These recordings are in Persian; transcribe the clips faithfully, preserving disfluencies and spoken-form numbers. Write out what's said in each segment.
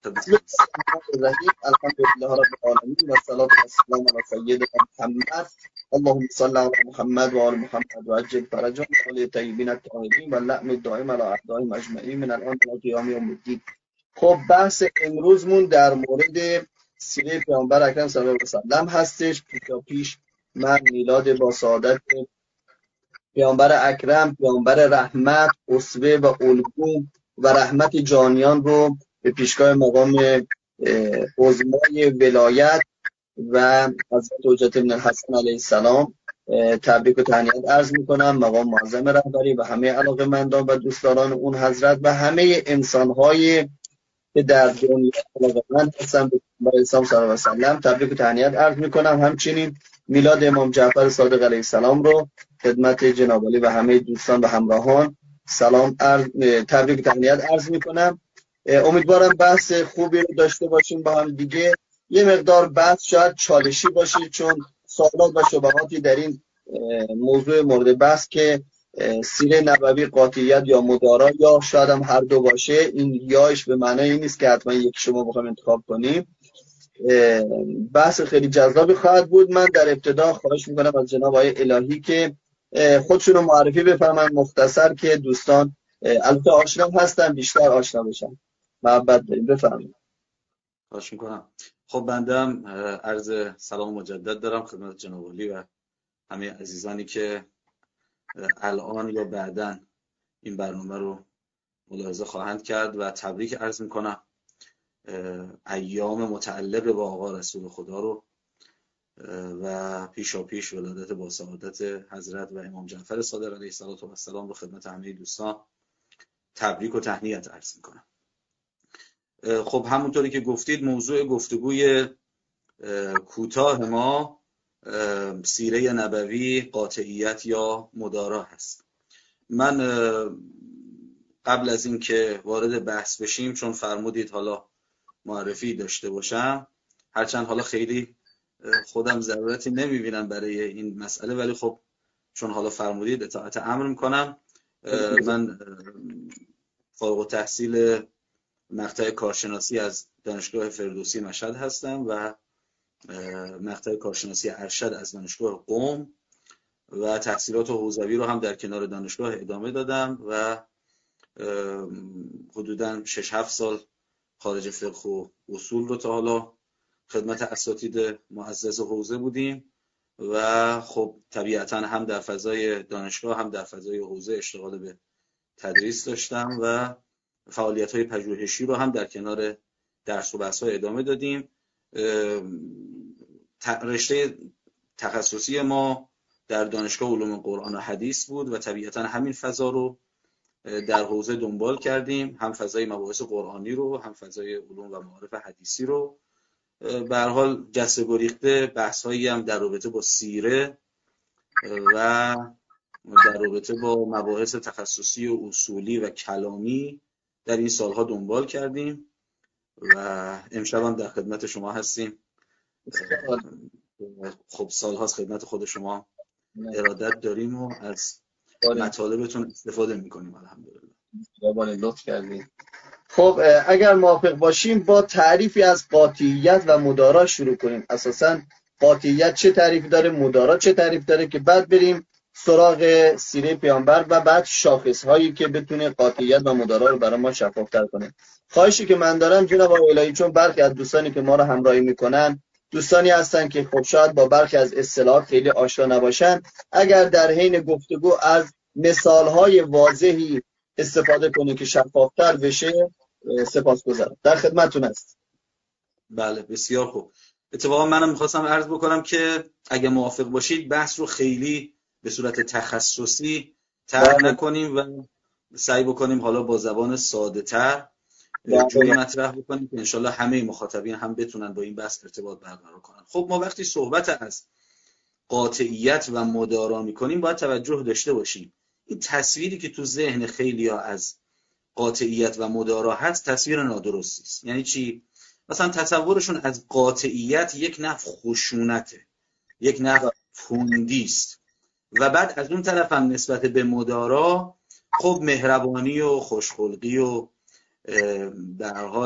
بسم الله الرحمن الرحیم. الحمدلله رب العالمین و الصلاة والسلام علی سیدنا محمد اللهم صل علی محمد و آل محمد و عجل فرجهم و آل طیبین الطاهرین و اللعن الدائم علی اعدائهم اجمعین من الان الی قیام یوم الدین. خب بحث امروزمون در مورد سیره پیامبر اکرم صلی الله علیه و سلم هستش. پیشا پیش من میلاد با سعادت پیامبر اکرم، پیامبر رحمت، اسوه و الگو و رحمت جانیان رو به پیشگاه مقام عظمای ولایت و حضرت حجت ابن الحسن علیه السلام تبریک و تهنیت عرض میکنم. مقام معظم رهبری و همه علاقه‌مندان و دوستداران اون حضرت و همه انسان‌های که در دنیا علاقه‌مند هستن به پیامبر اسلام صلی الله علیه و سلم تبریک و تهنیت عرض میکنم. همچنین میلاد امام جعفر صادق علیه السلام رو خدمت جناب عالی و همه دوستان و همراهان سلام عرض تبریک و تهنیت عرض میکنم. امیدوارم بحث خوبی رو داشته باشیم با هم دیگه. یه مقدار بحث شاید چالشی باشه چون سوالات و شبهاتی در این موضوع مورد بحث که سیره نبوی قاطعیت یا مدارا یا شاید هم هر دو باشه. این یاش به معنای این نیست که حتما یک شما بخوایم انتخاب کنیم. بحث خیلی جذابی خواهد بود. من در ابتدا خواهش میکنم از جناب آقای الهی که خودشون رو معرفی بفرمایند مختصر که دوستان البته آشنا هستن بیشتر آشنا بشن. محبت داریم، بفرمایید. خواهش میکنم. خب بنده هم عرض سلام مجدد دارم خدمت جناب عالی و همه عزیزانی که الان یا بعداً این برنامه رو ملاحظه خواهند کرد و تبریک عرض میکنم ایام متعلق با آقا رسول خدا رو و پیشا پیش ولادت با سعادت حضرت و امام جعفر صادق علیه السلام رو خدمت همه دوستان تبریک و تهنیت عرض میکنم. خب همونطوری که گفتید موضوع گفتگوی کوتاه ما سیره نبوی قاطعیت یا مدارا هست. من قبل از این که وارد بحث بشیم چون فرمودید حالا معرفی داشته باشم، هرچند حالا خیلی خودم ضرورتی نمیبینم برای این مسئله ولی خب چون حالا فرمودید اطاعت امر میکنم. من فارغ التحصیل مقطع کارشناسی از دانشگاه فردوسی مشهد هستم و مقطع کارشناسی ارشد از دانشگاه قم و تحصیلات حوزوی رو هم در کنار دانشگاه ادامه دادم و حدوداً شش هفت سال خارج فقه و اصول رو تا حالا خدمت اساتید معزز حوزه بودیم و خب طبیعتاً هم در فضای دانشگاه هم در فضای حوزه اشتغال به تدریس داشتم و فعالیت‌های پژوهشی رو هم در کنار درس و بحث‌ها ادامه دادیم. رشته تخصصی ما در دانشگاه علوم قرآن و حدیث بود و طبیعتاً همین فضا رو در حوزه دنبال کردیم، هم فضای مباحث قرآنی رو هم فضای علوم و معارف حدیثی رو. به هر حال جسته گریخته بحث‌هایی هم در رابطه با سیره و در رابطه با مباحث تخصصی و اصولی و کلامی در این سالها دنبال کردیم و امشب هم در خدمت شما هستیم. خب سالهاست خدمت خود شما ارادت داریم و از مطالبتون استفاده میکنیم. الحمدلله. جواب لطف کردید. خب اگر موافق باشیم با تعریفی از قاطعیت و مدارا شروع کنیم. اساساً قاطعیت چه تعریفی داره، مدارا چه تعریف داره که بعد بریم سراغ سیره پیامبر و بعد شاخص‌هایی که بتونه قاطعیت و مدارا رو برای ما شفاف‌تر کنه. خواهشی که من دارم جناب آقای الهی، چون برخی از دوستانی که ما رو همراهی میکنن دوستانی هستن که خب شاید با برخی از اصطلاحات خیلی آشنا نباشن، اگر در حین گفتگو از مثال‌های واضحی استفاده کنید که شفاف‌تر بشه سپاسگزارم. در خدمتتون هست. بله بسیار خوب. اتفاقا منم می‌خواستم عرض بکنم که اگه موافق باشید بحث رو خیلی به صورت تخصصی طرح نکنیم و سعی بکنیم حالا با زبان ساده‌تر جوری مطرح بکنیم که انشالله همه مخاطبین هم بتونن با این بحث ارتباط برقرار کنن. خب ما وقتی صحبت از قاطعیت و مدارا می‌کنیم باید توجه داشته باشیم این تصویری که تو ذهن خیلی‌ها از قاطعیت و مدارا هست تصویر نادرستی است. یعنی چی؟ مثلا تصورشون از قاطعیت یک نوع خشونته، یک نوع پوندی است و بعد از اون طرف هم نسبت به مدارا خب مهربانی و خوشخلقی و در حال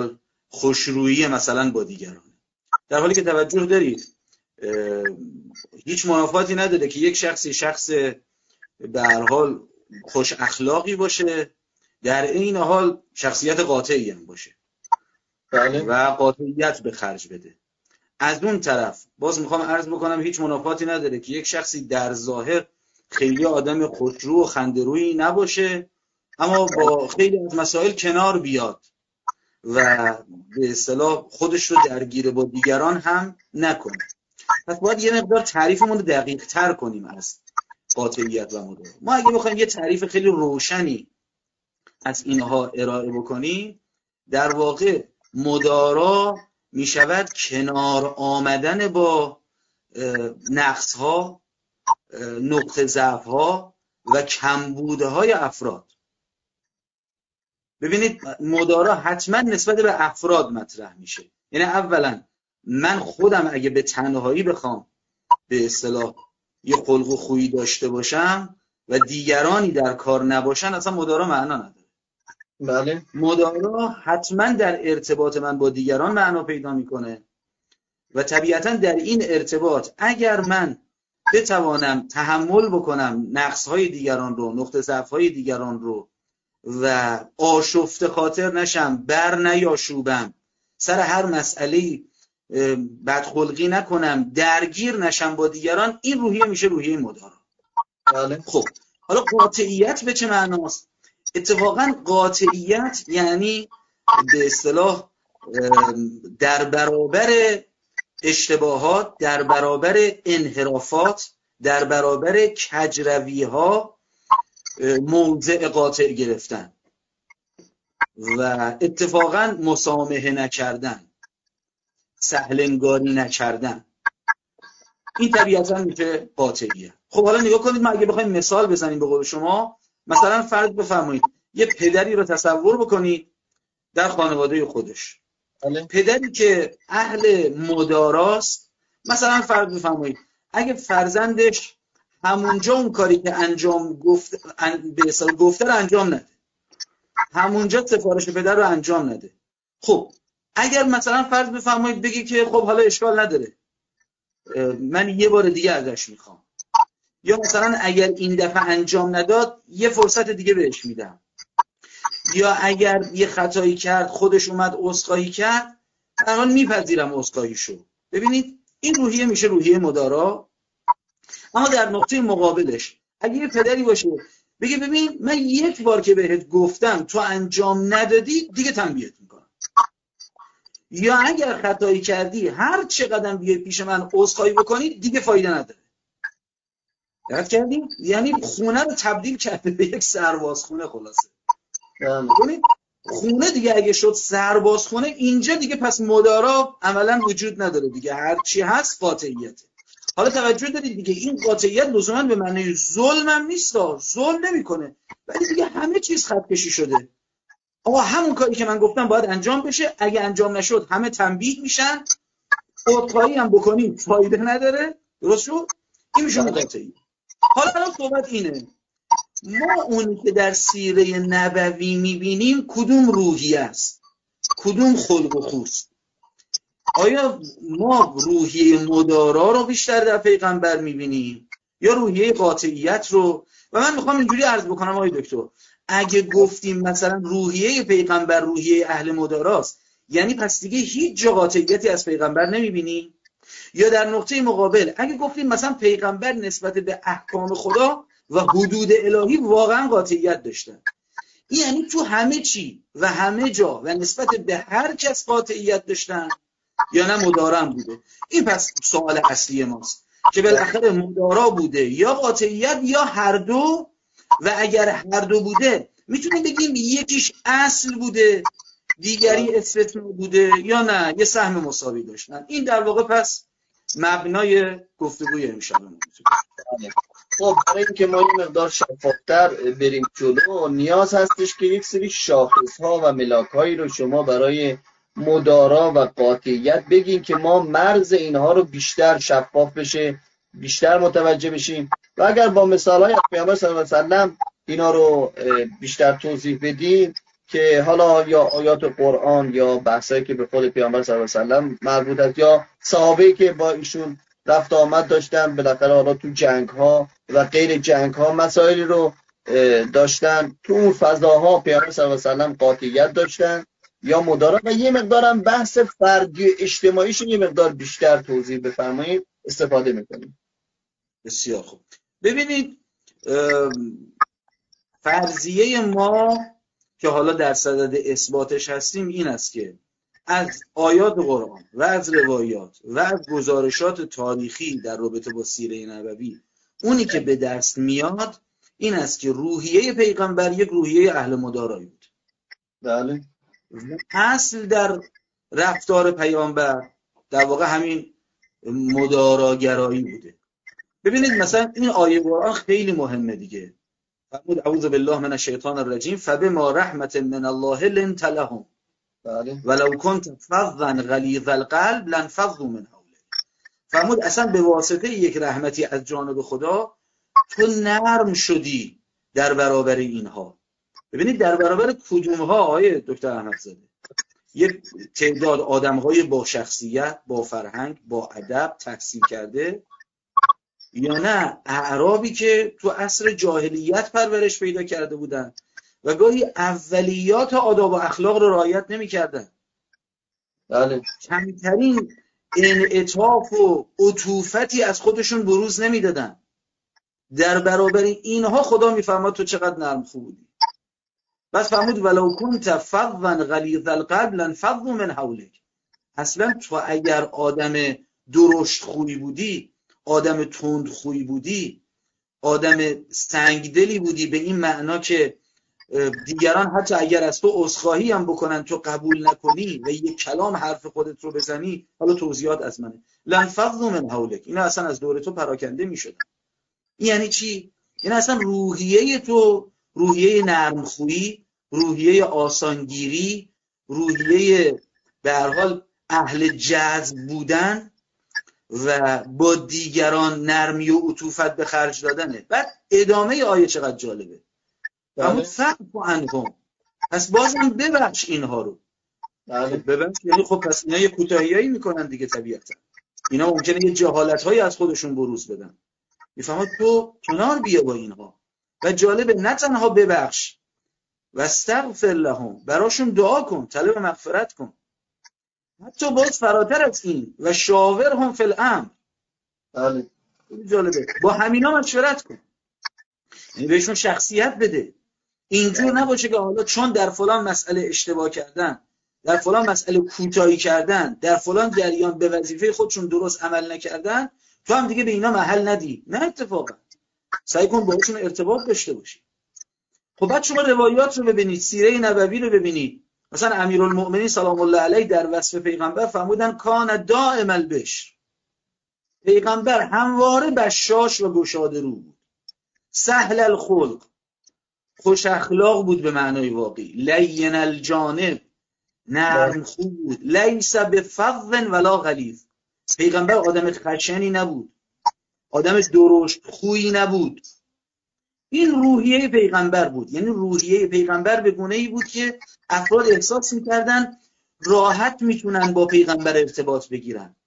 خوشرویی مثلا با دیگران، در حالی که توجه دارید هیچ منافاتی نداره که یک شخصی شخص به هر حال خوش اخلاقی باشه، در این حال شخصیت قاطعی هم باشه بله. و قاطعیت به خرج بده. از اون طرف باز میخوام عرض بکنم هیچ منافاتی نداره که یک شخصی در ظاهر خیلی آدم خوشرو و خنده‌رویی نباشه، اما با خیلی از مسائل کنار بیاد و به اصطلاح خودش رو درگیر با دیگران هم نکنه. پس باید یه مقدار تعریفمون رو دقیق تر کنیم از قاطعیت و مدارا. ما اگه بخوایم یه تعریف خیلی روشنی از اینها ارائه بکنیم، در واقع مدارا می شود کنار آمدن با نقص ها، نقطه ضعف ها و کمبودهای افراد. ببینید مدارا حتما نسبت به افراد مطرح میشه. یعنی اولا من خودم اگه به تنهایی بخوام به اصطلاح یه خلق و خویی داشته باشم و دیگرانی در کار نباشن، اصلا مدارا معنا نداره. بله. مدارا حتما در ارتباط من با دیگران معنا پیدا میکنه و طبیعتا در این ارتباط اگر من بتوانم تحمل بکنم نقص‌های دیگران رو، نقطه ضعف‌های دیگران رو و آشفته خاطر نشم، بر نیاشوبم، سر هر مسئله‌ای بدخلقی نکنم، درگیر نشم با دیگران، این روحیه میشه روحیه مدارا. بله. خب حالا قاطعیت به چه معناست؟ اتفاقا قاطعیت یعنی به اصطلاح در برابر اشتباهات، در برابر انحرافات، در برابر کجروی‌ها موضع قاطع گرفتن و اتفاقا مسامحه نکردن، سهلنگاری نکردن. این طبیعتا میشه قاطعیه. خب حالا نگاه کنید، ما اگه بخوایم مثال بزنیم به قول شما، مثلا فرض بفرمایید یه پدری رو تصور بکنید در خانواده خودش. بله. پدری که اهل مداراست، مثلا فرض بفرمایید اگه فرزندش همونجا اون کاری که انجام گفت به اصطلاح گفته رو انجام نده، همونجا سفارش پدر رو انجام نده، خب اگر مثلا فرض بفرمایید بگی که خب حالا اشکال نداره، من یه بار دیگه ازش میخوام، یا مثلا اگر این دفعه انجام نداد یه فرصت دیگه بهش میدم، یا اگر یه خطایی کرد خودش اومد عذرخواهی کرد، در حال میپذیرم عذرخواهیشو. ببینید این روحیه میشه روحیه مدارا. اما در نقطه مقابلش اگه یه پدری باشه بگه ببین من یک بار که بهت گفتم تو انجام ندادی دیگه تنبیهت میکنم، یا اگر خطایی کردی هر چقدر بیای پیش من عذرخواهی بکنی دیگه فایده نداره. درک کردیم؟ یعنی خونه رو تبدیل کرده به یک سربازخونه. خلاصه ببینید خونه دیگه اگه شد سربازخونه، اینجا دیگه پس مدارا عملا وجود نداره دیگه، هر چی هست قاطعیته. حالا توجه دارید دیگه این قاطعیت لزوما به معنی ظلم هم نیست، ظلم نمیکنه، ولی دیگه همه چیز خط کشی شده. آقا همون کاری که من گفتم باید انجام بشه، اگه انجام نشد همه تنبیه میشن، عذرخواهی هم بکنیم فایده نداره. درست شد؟ این میشه قاطعیت. حالا الان صحبت اینه، ما اونی که در سیره نبوی میبینیم کدوم روحیه است، کدوم خلق و خوست؟ آیا ما روحیه مدارا رو بیشتر در پیغمبر میبینیم یا روحیه قاطعیت رو؟ و من میخوام اینجوری عرض بکنم آقای دکتر، اگه گفتیم مثلا روحیه پیغمبر روحیه اهل مداراست، یعنی پس دیگه هیچ جا قاطعیتی از پیغمبر نمیبینیم؟ یا در نقطه مقابل اگه گفتیم مثلا پیغمبر نسبت به احکام خدا و حدود الهی واقعا قاطعیت داشتن، یعنی تو همه چی و همه جا و نسبت به هر کس قاطعیت داشتن یا نه مدارا هم بوده؟ این پس سوال اصلی ماست که بالاخره مدارا بوده یا قاطعیت یا هر دو، و اگر هر دو بوده میتونیم بگیم یکیش اصل بوده دیگری استثنا بوده یا نه یه سهم مساوی داشتن. این در واقع پس مبنای گفتگوی امشب ما. خب برای اینکه ما این مقدار شفافتر بریم جلو، نیاز هستش که یک سری شاخص‌ها و ملاک‌هایی رو شما برای مدارا و قاطعیت بگین که ما مرز اینها رو بیشتر شفاف بشه، بیشتر متوجه بشیم. و اگر با مثال‌های پیامبر صلی الله علیه و سلم اینا رو بیشتر توضیح بدیم که حالا یا آیات قرآن یا بحثایی که به خود پیامبر صلی الله علیه و سلم مربوط است یا صحابه‌ای که با ایشون رفت آمد داشتن، بالاخره حالا تو جنگ ها و غیر جنگ ها مسائلی رو داشتن، تو اون فضاها پیامبر صلی الله علیه و سلم قاطعیت داشتن یا مدارا. و یه مقدارم بحث فردی اجتماعیشون یه مقدار بیشتر توضیح بفرمایید استفاده میکنیم. بسیار خوب. ببینید فرضیه ما که حالا در صدد اثباتش هستیم این است که از آیات قرآن و از روایات و از گزارشات تاریخی در رابطه با سیره نبوی اونی که به دست میاد این است که روحیه پیغمبر یک روحیه اهل مدارایی بود. بله. اصل در رفتار پیامبر در واقع همین مداراگرایی بوده. ببینید مثلا این آیه قرآن خیلی مهمه دیگه. فرمود اعوذ بالله من الشیطان الرجیم فبما رحمت من الله لنت لهم ولو كنت فظا غلیظ القلب لانفضوا من حولك. فرمود اصلا به واسطه یک رحمتی از جانب خدا تو نرم شدی در برابر اینها. ببینید در برابر کدومها آیه دکتر احمدزاده؟ یک تعداد آدم‌های با شخصیت، با فرهنگ، با ادب، تحصیل کرده، یا نه اعرابی که تو عصر جاهلیت پرورش پیدا کرده بودن و گاهی اولیات آداب و اخلاق رو رعایت نمی‌کردن. بله. کمترین انعطاف و عطوفتی از خودشون بروز نمیدادن. در برابر اینها خدا میفرماد تو چقدر نرم خوب بودی. بس فرمود ولو کنت فظا غلیظ القلب لانفضوا من حولک. اصلا تو اگر آدم درشت خویی بودی، آدم تند خویی بودی، آدم سنگدلی بودی به این معنا که دیگران حتی اگر از تو عذرخواهی هم بکنن تو قبول نکنی و یک کلام حرف خودت رو بزنی، حالا توضیحات از منه، لانفضوا من حولک، اینا اصلا از دور تو پراکنده میشدن. یعنی چی؟ این اصلا روحیه تو روحیه نرمخویی، روحیه آسانگیری، روحیه به هر حال اهل جذب بودن و با دیگران نرمی و عطوفت به خرج دادنه. بعد ادامه آیه چقدر جالبه. اما فعفو عنهم، پس بازم ببخش اینها رو. بله. ببخش یعنی خب پس اینا یه کوتاهیایی میکنن دیگه طبیعتا. اینا ممکنه یه جهالت‌هایی از خودشون بروز بدن. میفهمد تو کنار بیا با اینها. و جالبه نه تنها ببخش و استغفر لهم، براشون دعا کن، طلب مغفرت کن، حتی باز فراتر از این و شاورهم فی الامر. بله. جالبه با همینا مشورت کن، یعنی بهشون شخصیت بده. اینجور نباشه که حالا چون در فلان مسئله اشتباه کردن، در فلان مسئله کوتاهی کردن، در فلان جریان به وظیفه خودشون درست عمل نکردن، تو هم دیگه به اینا محل ندی. نه اتفاقا سعی کن باهاشون ارتباط داشته باشی. خب بعد شما روایات رو ببینید، سیره نبوی رو ببینید. مثلا امیرالمؤمنین سلام الله علیه در وصف پیغمبر فرمودن کان دائم البشر، پیغمبر همواره بشاش و گشاده رو بود. سهل الخلق، خوش اخلاق بود به معنای واقعی. لین الجانب، نرم خوب بود. لیس بفظ ولا غلیظ، پیغمبر آدم خشنی نبود، آدم درشت خویی نبود. این روحیه پیغمبر بود. یعنی روحیه پیغمبر به گونه‌ای بود که افراد احساس می‌کردن راحت میتونن با پیغمبر ارتباط بگیرن،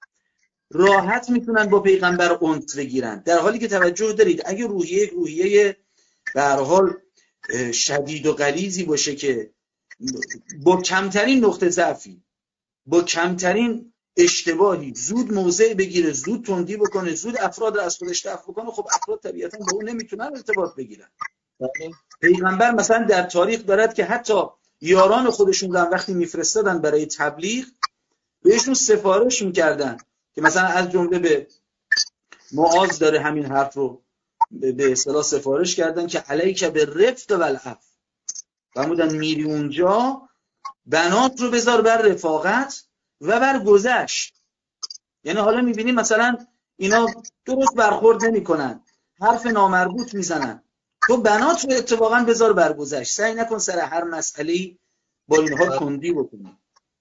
راحت میتونن با پیغمبر انس بگیرن. در حالی که توجه دارید اگه روحیه روحیه به هر حال شدید و غلیظی باشه که با کمترین نقطه ضعفی، با کمترین اشتباهی زود موضع بگیره، زود تندی بکنه، زود افراد رو از خودش دفع بکنه، خب افراد طبیعتا با اون نمیتونن ارتباط بگیرن. پیغمبر مثلا در تاریخ دارد که حتی یاران خودشون رو وقتی میفرستادن برای تبلیغ بهشون سفارش میکردن که مثلا از جمله به معاذ داره همین حرف رو به اصطلاح سفارش کردن که علیک بالرفق والعفو، فرمودن میری اونجا بنات رو بذار بر رفاقت و بر گذشت. یعنی حالا میبینیم مثلا اینا درست برخورد نمی‌کنن، حرف نامربوط میزنن، تو بنات رو اتفاقا بذار بر گذشت، سعی نکن سر هر مسئله‌ای با اینها تندی بکنی.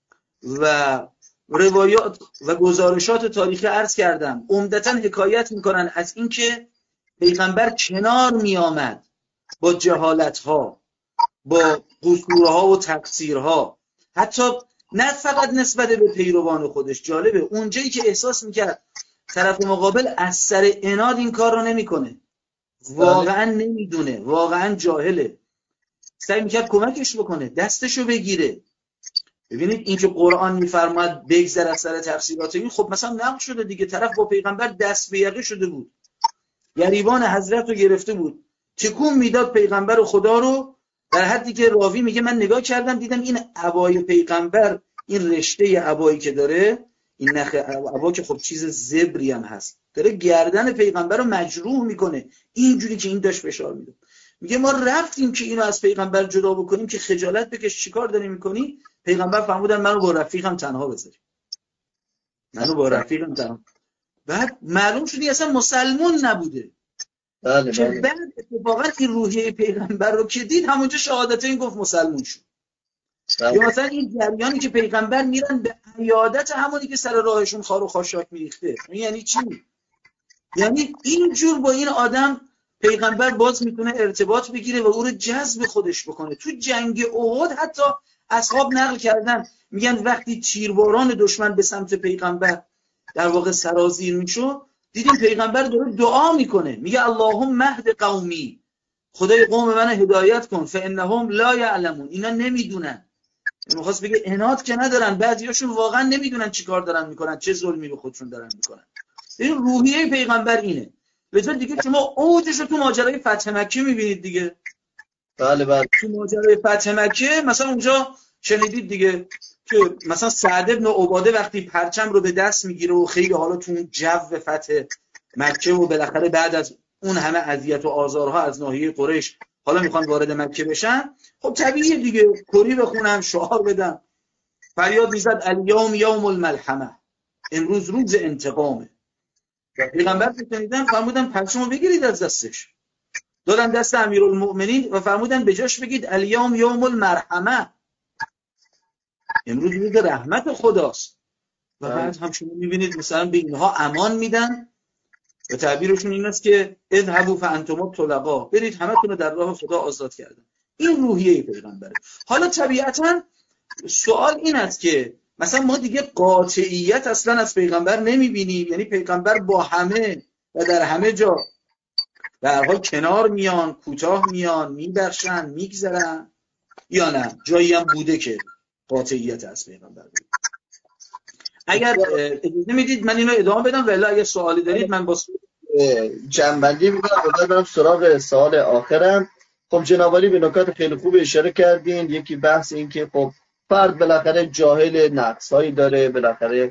و روایات و گزارشات تاریخی عرض کردم عمدتاً حکایت میکنن از اینکه پیغمبر کنار میآمد با جهالت‌ها، با قصورها و تقصیرها، حتی نه فقط نسبت به پیروان خودش. جالبه اونجایی که احساس میکرد طرف مقابل از سر عناد این کار رو نمیکنه، واقعا نمیدونه، واقعا جاهله، سعی میکرد کمکش بکنه، دستشو بگیره. ببینید این که قرآن میفرماید بگذر از سر تفسیرات این، خب مثلا نقل شده دیگه، طرف با پیغمبر دست به یقه شده بود، گریبان حضرت رو گرفته بود، تکون میداد پیغمبر خدا رو، در حدی که راوی میگه من نگاه کردم دیدم این عبای پیغمبر، این رشته عبایی که داره، این نخ عبا که خب چیز زبری هم هست، داره گردن پیغمبر رو مجروح میکنه، اینجوری که این داشت فشار میده. میگه ما رفتیم که اینو از پیغمبر جدا بکنیم که خجالت بکش، چیکار داری میکنی؟ پیغمبر فرمودن منو با رفیقم تنها بذاری، منو با رفیقم تنها. بعد معلوم شدی اصلا مسلمون نبوده. بله که بله. بعد اتفاقا این روحیه پیغمبر رو که دید همونجا شهادت این گفت مسلمون شد. بله. یا مثلا این جریانی که پیغمبر میرن به عیادت همونی که سر راهشون خار و خاشاک میریخته، یعنی چی؟ یعنی اینجور با این آدم پیغمبر باز میتونه ارتباط بگیره و او رو جذب خودش بکنه. تو جنگ احد حتی اصحاب نقل کردن، میگن وقتی تیرباران دشمن به سمت پیغمبر در واقع سرازیر میشد، دیدیم پیغمبر داره دعا میکنه، میگه اللهم مهد قومی، خدای قوم من هدایت کن، فانهم لا یعلمون، اینا نمیدونن. میخواست بگه عناد که ندارن، بعضیاشون واقعا نمیدونن چی کار دارن میکنن، چه ظلمی به خودشون دارن میکنن. این روحیه پیغمبر اینه. لذا دیگه شما اوجش رو تو ماجرای فتح مکه میبینید دیگه. بله بله. تو ماجرای فتح مکه مثلا اونجا شنیدید دیگه که مثلا سعد بن عباده وقتی پرچم رو به دست میگیره و خیلی حالا تو اون جو فتح مکه و بالاخره بعد از اون همه اذیت و آزارها از ناحیه قریش حالا میخوان وارد مکه بشن، خب طبیعیه دیگه کری بخونن، شعار بدن، فریاد میزد الیوم یوم الملحمه، امروز روز انتقامه. پیغمبر شنیدن فرمودن پرچمو بگیرید از دستش، دادن دست امیرالمؤمنین و فرمودن به جاش بگید الیوم یوم المرحمه، امروز روز رحمت خداست. و بعد هم شما میبینید مثلا به اینها امان میدن و تعبیرشون این است که اذهبوا فانتم الطلقاء، برید همتون رو در راه خدا آزاد کردن. این روحیه پیغمبره. حالا طبیعتا سوال این است که مثلا ما دیگه قاطعیت اصلا از پیغمبر نمیبینیم، یعنی پیغمبر با همه و در همه جا به هر حال کنار میان، کوتاه میان، میبخشن، میگذرن، یا نه جایی هم بوده که قاطعیت از پیغمبر بید؟ اگر اجازه میدید من اینو ادامه بدم، ولی اگر سوالی دارید من با جنبندی میکنم و برم سراغ سوال آخرم. خب جناب عالی به نکات خیلی خوب اشاره کردین. یکی بحث این که خب فرد بالاخره جاهل نقص‌هایی داره، بالاخره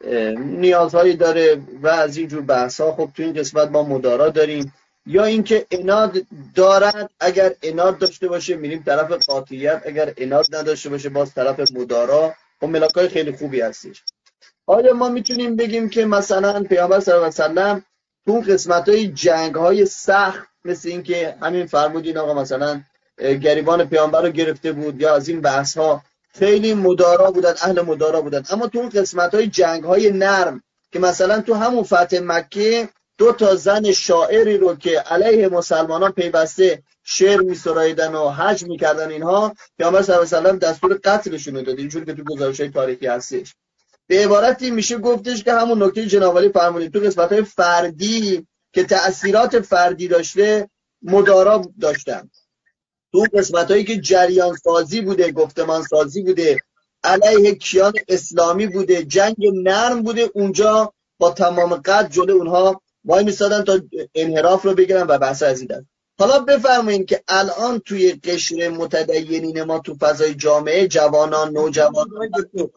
نیازهایی داره و از این جور بحث‌ها خب تو این قسمت ما مدارا داریم. یا اینکه عناد دارد، اگر عناد داشته باشه میریم طرف قاطعیت، اگر عناد نداشته باشه باز طرف مدارا. خب ملاکای خیلی خوبی هستش. آیا ما میتونیم بگیم که مثلا پیامبر صلی الله علیه و سلم تو اون قسمت‌های جنگ‌های سخت مثل این که همین فرمودین آقا مثلا گریبان پیامبر رو گرفته بود یا از این بحث‌ها خیلی مدارا بودن، اهل مدارا بودن، اما تو اون قسمت‌های جنگ‌های نرم که مثلا تو همون فتح مکه دو تا زن شاعری رو که علیه مسلمانان پیوسته شعر می‌سراییدن و هجو می‌کردن، اینها پیامبر صلی الله علیه و سلم دستور قتلشون داد، اینجوری که تو گزارش‌های تاریخی هستش. به عبارتی میشه گفتش که همون نکته جناب عالی فرمودید تو قسمت‌های فردی که تأثیرات فردی داشته مدارا داشتن، تو قسمت‌هایی که جریان سازی بوده، گفتمان سازی بوده، علیه کیان اسلامی بوده، جنگ نرم بوده، اونجا با تمام قد جلوی اونها وای میسادن تا انحراف رو بگیرن و بحث ازیدن. حالا بفرمایید که الان توی قشر متدینین ما تو فضای جامعه جوانان، نوجوانان،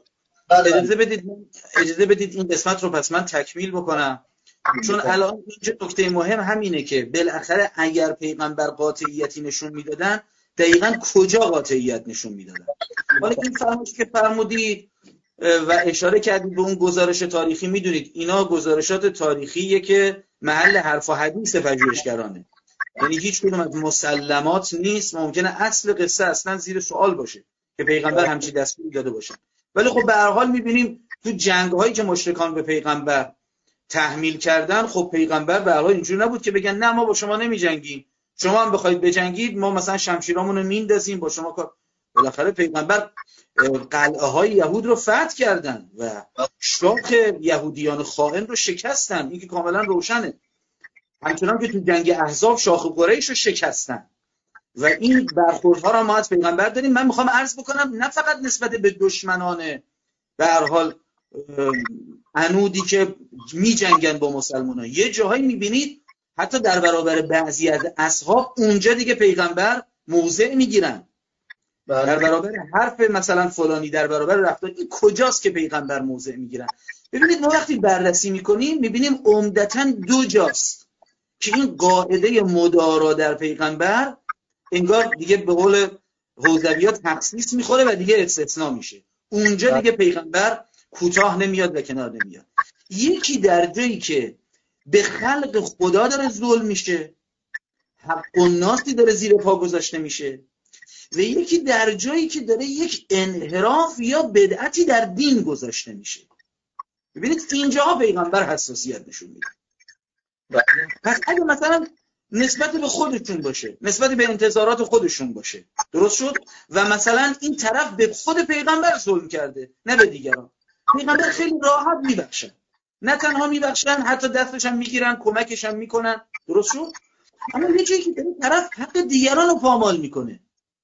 اجازه بدید اجازه بدید این قسمت رو پس من تکمیل بکنم، چون الان اینجا نکته مهم همینه که بالاخره اگر پیغمبر قاطعیتی نشون میدادن دقیقاً کجا قاطعیت نشون میدادن. حالا این فرمایش که فرمودید و اشاره کردید به اون گزارش تاریخی، میدونید اینا گزارشات تاریخیه که محل حرف و حدیث پژوهشگرانه، یعنی هیچ کدوم از مسلمات نیست، ممکنه اصل قصه اصلا زیر سوال باشه که پیغمبر همچین دستوری داده باشه. ولی خب به هر حال می‌بینیم تو جنگ‌هایی که مشرکان به پیغمبر تحمیل کردن، خب پیغمبر به هر حال اینجوری نبود که بگن نه ما با شما نمی‌جنگیم، شما هم بخواید بجنگید ما مثلا شمشیرامون رو میندازیم با شما کار. بالاخره پیغمبر قلعه های یهود رو فتح کردن و شاخ یهودیان خائن رو شکستن، این که کاملا روشنه. همچنان که تو جنگ احزاب شاخ قریش رو شکستن و این برخوردها رو ما از پیغمبر داریم. من میخوام عرض بکنم نه فقط نسبت به دشمنان به هر حال عنودی که می جنگن با مسلمانان، یه جاهایی میبینید حتی در برابر بعضی از اصحاب اونجا دیگه پیغمبر موضع میگیرن. در برابر حرف مثلا فلانی، در برابر رفتار، این کجاست که پیغمبر موضع میگیرن؟ ببینید ما وقتی بررسی میکنیم میبینیم عمدتاً دو جاست که این قاعده مدارا در پیغمبر انگار دیگه به قول حوزویات تخصیص میخوره و دیگه استثناء میشه. اونجا دیگه پیغمبر کوتاه نمیاد و کنار نمیاد. یکی در جایی که به خلق خدا داره ظلم میشه، حق الناسی داره زیر پا گذاشته میشه، و یکی در جایی که داره یک انحراف یا بدعتی در دین گذاشته میشه. ببینید اینجاها پیغمبر حساسیت نشون میده. پس اگه مثلا نسبت به خودشون باشه، نسبت به انتظارات خودشون باشه، درست شد، و مثلا این طرف به خود پیغمبر ظلم کرده نه به دیگران، پیغمبر خیلی راحت میبخشن، نه تنها میبخشن حتی دستش هم میگیرن، کمکش هم میکنن، درست شد. اما یه جایی که طرف حق دیگران رو پامال میکنه،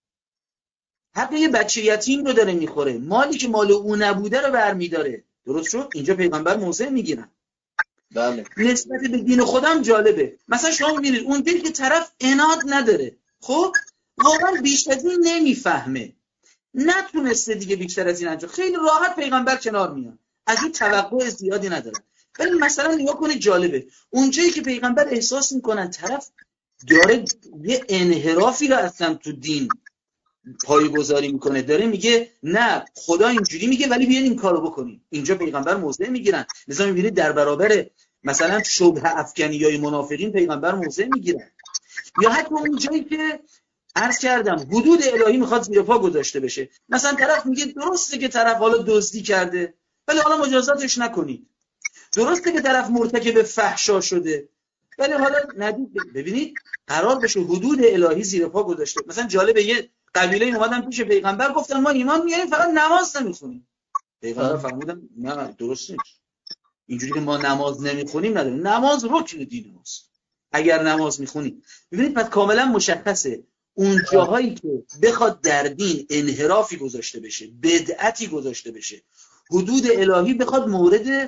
حق یه بچه یتیم رو داره میخوره، مالی که مال او نبوده رو برمیداره، درست شد، اینجا پیغمبر موضع میگیرن. بله. نسبت به دین خودم جالبه، مثلا شما میبینید اونجایی که طرف عناد نداره، خب واقعا بیشتر از این نمیفهمه، نتونسته دیگه بیشتر از این انجام، خیلی راحت پیغمبر کنار میاد، از این توقع زیادی نداره. ولی مثلا نگاه کنید جالبه، اونجایی که پیغمبر احساس میکنن طرف داره یه انحرافی رو اصلا تو دین پایه‌گذاری میکنه، داره میگه نه خدا اینجوری میگه ولی بیاین این کارو بکنیم، اینجا پیغمبر موضع میگیرن. لذا میبینید در برابر مثلا شبهه افکنیای منافقین پیغمبر موضع میگیرن. یا حتی اون جایی که عرض کردم حدود الهی میخواد زیر پا گذاشته بشه، مثلا طرف میگه درسته که طرف حالا دزدی کرده ولی حالا مجازاتش نکنید، درسته که طرف مرتکب فحشا شده ولی حالا ندید. ببینید قرار بشه حدود الهی زیر پا گذاشته. مثلا جالبه یه قبیله اومدن پیش پیغمبر گفتن ما ایمان میاریم فقط نماز نمیخونیم. پیغمبر فرمودن نه درست نیست، اینجوری که ما نماز نمیخونیم نداریم، نماز رکن دین ماست اگر نماز میخونیم. ببینید پس کاملا مشخصه اون جاهایی که بخواد در دین انحرافی گذاشته بشه، بدعتی گذاشته بشه، حدود الهی بخواد مورد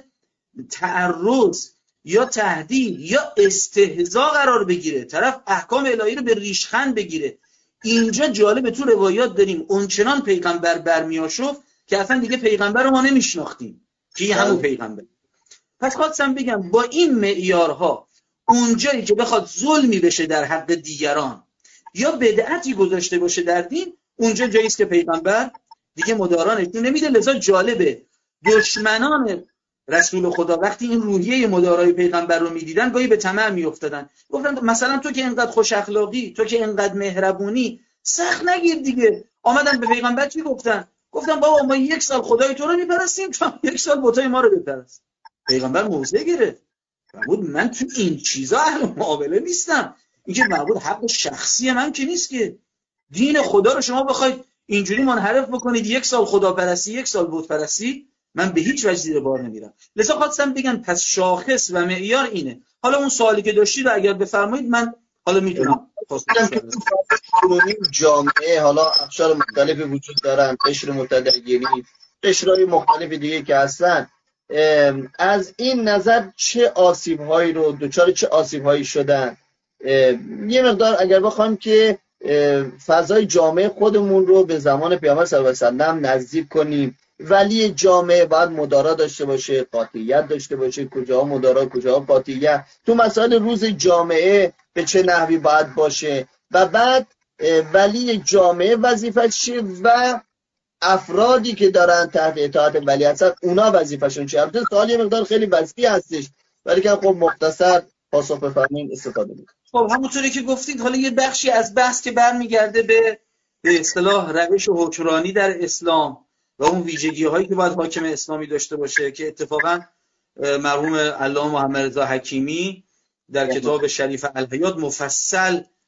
تعرض یا تهدید یا استهزاء قرار بگیره، طرف احکام الهی رو به ریشخند بگیره، اینجا جالبه تو روایات داریم اونچنان پیغمبر برمیاشفت که اصلا دیگه پیغمبر رو ما نمیشناختیم که این همون پیغمبر. پس خواستم بگم با این معیارها اونجایی که بخواد ظلمی بشه در حق دیگران یا بدعتی گذاشته باشه در دین، اونجا جایی است که پیغمبر دیگه مدارا نشون نمیده. لذا جالبه دشمنان رسول خدا وقتی این روحیه مدارای پیغمبر رو میدیدن گاهی به طمع میافتادن، گفتن مثلا تو که اینقدر خوش اخلاقی، تو که اینقدر مهربونی، سخت نگیر دیگه. آمدن به پیغمبر چی گفتن؟ گفتن بابا ما یک سال خدای تو رو میپرستیم، تو یک سال بتای ما رو بپرست. پیغمبر موضع گرفت، فرمود من تو این چیزا اهل معامله نیستم، این که معبود حق شخصی من که نیست که دین خدا رو شما بخواید اینجوری منحرف بکنید، یک سال خداپرستی یک سال بت پرستی، من به هیچ وجه زیر بار نمیرم. لذا خواستم بگم پس شاخص و معیار اینه. حالا اون سوالی که داشتید اگر بفرمایید من حالا میتونم کنونی جامعه حالا اقشار مختلفی وجود دارن، قشر متدینی، قشرهای مختلف دیگه که هستن، از این نظر چه آسیب‌هایی رو دچار چه آسیب‌هایی شدن، یه مقدار اگر بخوایم که فضای جامعه خودمون رو به زمان پیامبر صلی الله علیه و سلم نزدیک کنیم. ولی جامعه باید مدارا داشته باشه، قاطعیت داشته باشه، کجاها مدارا کجاها قاطعیت، تو مسائل روز جامعه به چه نحوی باید باشه، و بعد ولی جامعه وظیفه‌ش چیه و افرادی که دارن تحت اطاعت ولی هستن اونا وظیفه‌شون چیه. البته سوال یه مقدار خیلی وسیع هستش ولی که خب مختصر پاسخ بفرمایید استفاده می‌کنم. خب همونطوری که گفتید حالا یه بخشی از بحث که برمیگرده به به اصطلاح روش حکمرانی در اسلام و اون ویژگی‌هایی که باید حاکم اسلامی داشته باشه که اتفاقا مرحوم علامه محمد رضا حکیمی در کتاب شریف الحیات مفصل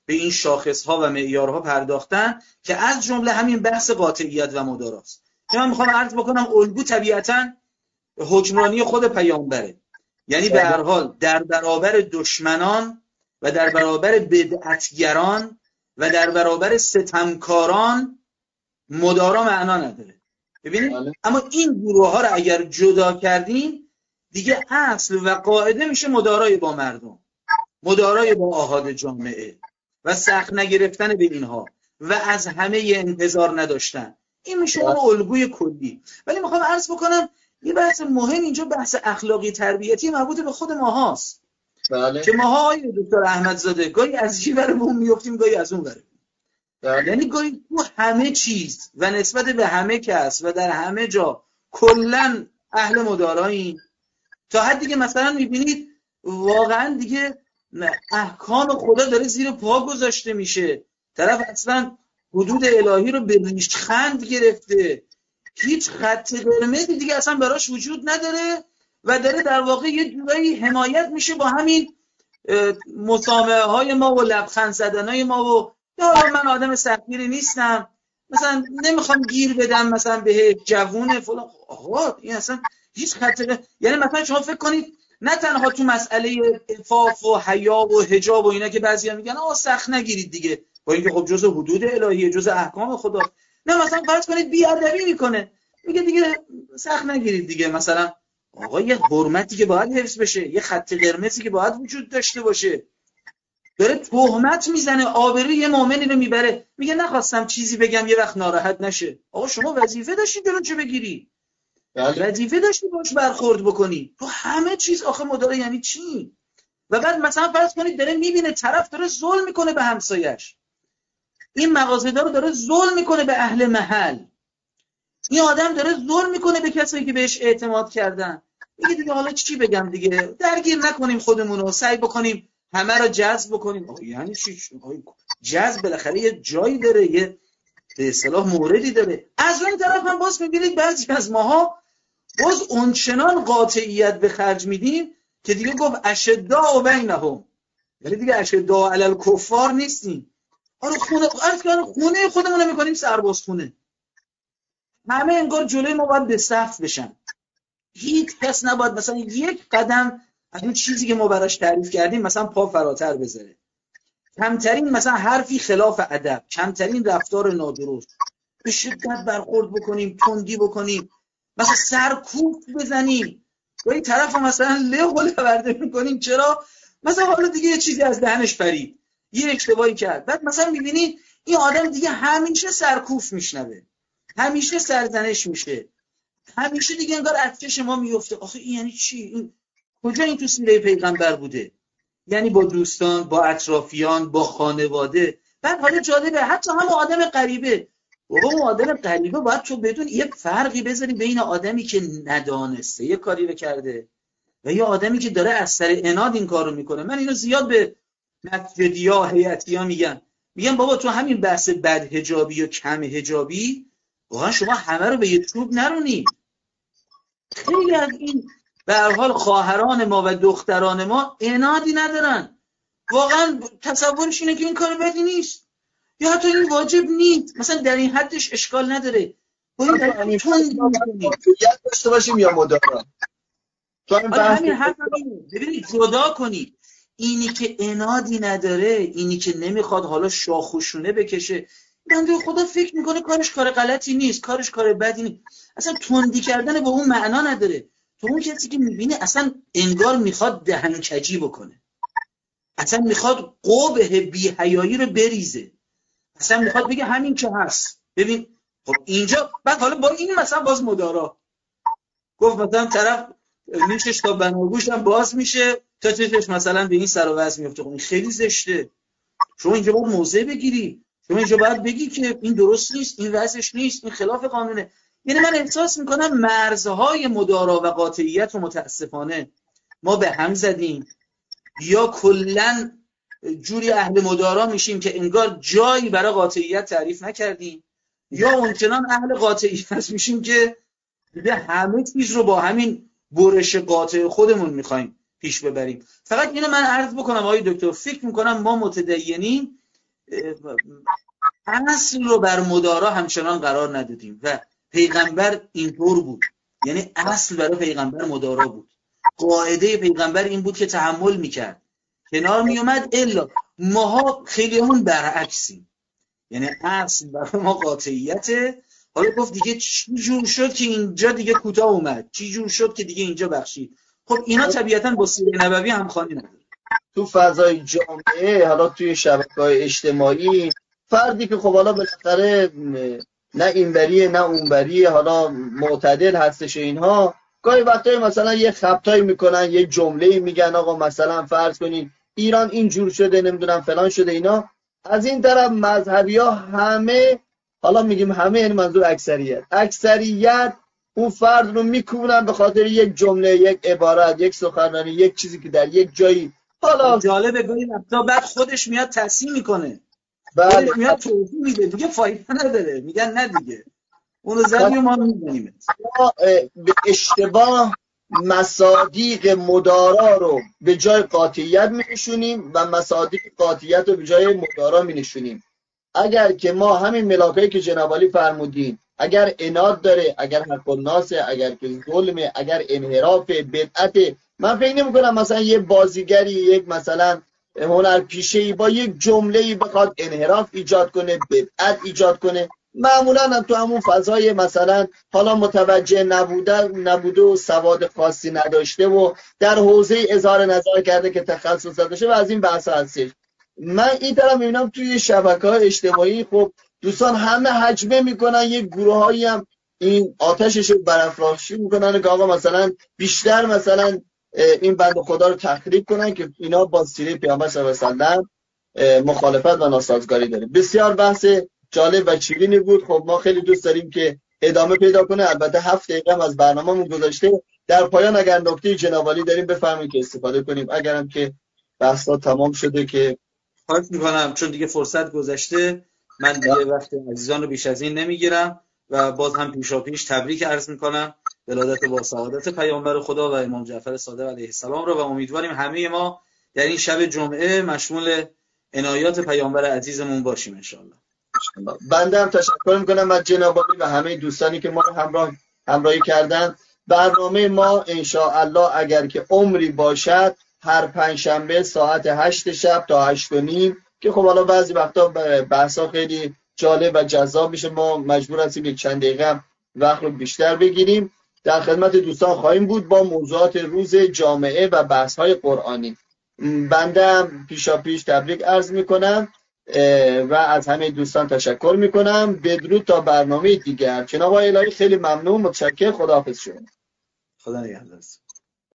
به این شاخص‌ها و معیارها پرداختن که از جمله همین بحث قاطعیت و مداراست. که من میخوام عرض بکنم الگو طبیعتاً حکمرانی خود پیامبره، یعنی به هر حال در برابر دشمنان و در برابر بدعتگران و در برابر ستمکاران مدارا معنا نداره. ببینید اما این گروه ها رو اگر جدا کردیم دیگه اصل و قاعده میشه مدارای با مردم، مدارای با آحاد جامعه و سخت نگرفتن به اینها و از همه انتظار نداشتن. این میشه اون الگوی کلی. ولی میخوام عرض بکنم یه بحث مهم اینجا بحث اخلاقی تربیتی مربوط به خود ما هاست. بله. که ماها آقای دکتر احمدزاده گاهی از این ور بوم میافتیم گاهی از اون ور. بله. یعنی گاهی تو همه چیز و نسبت به همه کس و در همه جا کلا اهل مداراییم، تا حدی که مثلا میبینید واقعا دیگه احکام خدا داره زیر پا گذاشته میشه، طرف اصلا حدود الهی رو به ریشخند گرفته، هیچ خط قرمزی دیگه اصلا براش وجود نداره و داره در واقع یه جورایی حمایت میشه با همین مسامحه های ما و لبخند زدن های ما و یا من آدم سختگیری نیستم، مثلا نمیخوام گیر بدم مثلا به جوونه فلان. آقا این اصلا هیچ خط، یعنی مثلا شما فکر کنید نه تنها تو مسئله عفاف و حیا و حجاب و اینا که بعضیا میگن آقا سخت نگیرید دیگه، با اینکه خب جزء حدود الهیه، جزء احکام خدا، نه مثلا فرض کنید بی‌ادبی میکنه میگه دیگه سخت نگیرید دیگه، مثلا آقا یه حرمتی که باید حفظ بشه، یه خط قرمزی که باید وجود داشته باشه، داره تهمت میزنه، آبروی یه مؤمنی رو میبره، میگه نخواستم چیزی بگم یه وقت ناراحت نشه. آقا شما وظیفه داشتی جلوشو بگیری، وظیفه داشتی باش برخورد بکنی. تو همه چیز آخه مداره یعنی چی؟ و بعد مثلا فرض کنید داره میبینه طرف داره ظلم میکنه به همسایش، این مغازه‌دار رو داره ظلم میکنه به اهل محل، این آدم داره ظلم میکنه به کسایی که بهش اعتماد کردن، میگه دیگه حالا چی بگم دیگه، درگیر نکنیم خودمون رو، سعی بکنیم همه رو جذب بکنیم. آقا یعنی چی؟ جذب بالاخره یه جایی داره، یه به اصطلاح موردی داره. از اون طرف هم باز میبینید بعضی از ماها باز اونچنان قاطعیت به خرج میدیم که دیگه گفت اشداء بینهم، یعنی دیگه اشداء علی الکفار نیستیم. آره خونه خونه خودمون رو میکنیم سرباز خونه، همه انگار جلوی ما باید به صف بشن، هیچ کس نباید مثلا یک قدم از اون چیزی که ما براش تعریف کردیم مثلا پا فراتر بذاره، کمترین مثلا حرفی خلاف ادب، کمترین رفتار نادرست، به شدت برخورد بکنیم، تندی بکنیم، مثلا سرکوب بزنیم، با این طرف مثلا له و لورده میکنیم. چرا؟ مثلا حالا دیگه یه چیزی از دهنش پرید، یه اشتباهی کرد، بعد مثلا میبینی این آدم دیگه همیشه سرکوف میشنوه، همیشه سرزنش میشه، همیشه دیگه انگار از چشم ما میفته. آخه این یعنی چی؟ این کجا این تو سیره پیغمبر بوده؟ یعنی با دوستان، با اطرافیان، با خانواده. بعد حالا جالبه حتی هم آدم غریبه، بابا اون آدم غریبه باید تو بدون یه فرقی بذاری بین آدمی که ندانسته یه کاری رو کرده و یه آدمی که داره از سر عناد این کارو میکنه. من اینو زیاد به مسجدیا، هیئتیا میگم، میگم بابا تو همین بحث بد حجابی و کم حجابی واقعا شما همه رو به یه چوب نرونید. خیلی از این به هر حال خواهران ما و دختران ما عنادی ندارن، واقعا تصورش اینه که این کار بدی نیست یا حتی این واجب نیست، مثلا در این حدش اشکال نداره. باید داشته باشیم یا مدارا تو همین حرف همینه. ببینید جدا کنید اینی که عنادی نداره، اینی که نمیخواد حالا شاخوشونه بکشه، بنده خدا فکر میکنه کارش کار غلطی نیست، کارش کار بدی نیست، اصلا تندی کردن با اون معنا نداره. تو اون کسی که میبینه اصلا انگار میخواد دهنکجی بکنه، اصلا میخواد قبح بی‌حیایی رو بریزه، اصلا میخواد بگه همین که هست. ببین خب اینجا بعد حالا با این مثلا باز مدارا گفت مثلا طرف نیشش تا بناگوش هم باز میشه تا چشش مثلا به این سر و وضع میفته. خب این خیلی زشته. شما اینجا باید موضع بگیری، شما اینجا باید بگی که این درست نیست، این وضعش نیست، این خلاف قانونه. یعنی من احساس میکنم مرزهای مدارا و قاطعیت رو متاسفانه ما به هم زدیم، یا کلا جوری اهل مدارا میشیم که انگار جایی برای قاطعیت تعریف نکردیم، یا اونچنان اهل قاطعیت میشیم که دیگه همه چیز رو با همین برش قاطع خودمون میخوایم پیش ببریم. فقط اینو من عرض بکنم آقای دکتر، فکر میکنم ما متدینین اصل رو بر مدارا همچنان قرار ندادیم و پیغمبر اینطور بود، یعنی اصل برای پیغمبر مدارا بود. قاعده پیغمبر این بود که تحمل میکرد، کنار میومد. الا ماها خیلی همون برعکسیم، یعنی اصل برای ما قاطعیته. حالا گفت دیگه چی جور شد که اینجا دیگه کوتاه اومد، چی جور شد که دیگه اینجا بخشید. خب اینا طبیعتاً با سیره نبوی همخوانی نداره. تو فضای جامعه، حالا توی شبکه‌های اجتماعی، فردی که خب حالا بالاخره نه اینوریه نه اونوریه، حالا معتدل هستش اینها، گاهی وقتایی مثلا یه خبطایی میکنن، یه جمله‌ای میگن، آقا مثلا فرض کنین ایران اینجور شده، نمیدونم فلان شده اینا. از این طرف مذهبی‌ها همه، حالا میگیم همه یعنی منظور اکثریت، اکثریت اون فرد رو میکوبونن به خاطر یک جمله، یک عبارت، یک سخنرانی، یک چیزی که در یک جایی. حالا جالبه گاهی وقتا بعد خودش میاد تصحیح میکنه، بله، خودش میاد توضیح میده، دیگه فایده نداره، میگن نه دیگه اونو زدی و ما میزنیم. ما به اشتباه مصادیق مدارا رو به جای قاطعیت می‌نشونیم و مصادیق قاطعیت رو به جای مدارا می‌نشونیم. اگر که ما همین ملاکایی که جناب عالی فرمودین، اگر عناد داره، اگر حق الناسه، اگر که ظلمه، اگر انحراف، بدعت، من فکر نمی‌کنم مثلا یه بازیگری، یک مثلا هنرپیشه‌ای با یک جمله‌ای بخواد انحراف ایجاد کنه، بدعت ایجاد کنه. معمولا هم تو همون فضای مثلا حالا متوجه نبوده نبوده و سواد خاصی نداشته و در حوزه اظهار نظر کرده که تخصص داشته و از این بحث هستش. من این طرف میبینم توی شبکه‌های اجتماعی خب دوستان همه حجمه میکنن، یک گروهایی هم این آتشش رو برافراشی میکنن که آقا مثلا بیشتر مثلا این بند خدا رو تخریب کنن که اینا با سیره پیامبر صلی الله علیه و سلم مخالفت و ناسازگاری داره. بسیار بحث جالب و شیرینی بود. خب ما خیلی دوست داریم که ادامه پیدا کنه. البته هفت دقیقه هم از برنامه‌مون گذاشته. در پایان اگر نکته جناب عالی داریم بفرمایید که استفاده کنیم، اگرم که بحثا تمام شده که خواهش میکنم، چون دیگه فرصت گذشته من دیگه وقت عزیزان رو بیش از این نمیگیرم و باز هم پیشا پیش تبریک عرض میکنم ولادت با سعادت پیامبر خدا و امام جعفر صادق علیه السلام رو، و امیدواریم همه ما در این شب جمعه مشمول عنایات پیامبر عزیزمون باشیم انشالله. بنده هم تشکر میکنم از جناب عالی و همه دوستانی که ما رو همراه همراهی کردن. برنامه ما انشاءالله اگر که عمری باشد هر پنجشنبه ساعت هشت شب تا هشت و نیم، که خب حالا بعضی وقتا بحثا خیلی جالب و جذاب میشه، ما مجبور هستیم یک چند دقیقه وقت رو بیشتر بگیریم. در خدمت دوستان خواهیم بود با موضوعات روز جامعه و بحث‌های قرآنی. بنده هم پیشا پیش تبریک عرض میکنم و از همه دوستان تشکر میکنم. بدرود تا برنامه دیگر. جناب الهی خیلی ممنون، متشکر. خداحافظ شما. خدا نگهدار.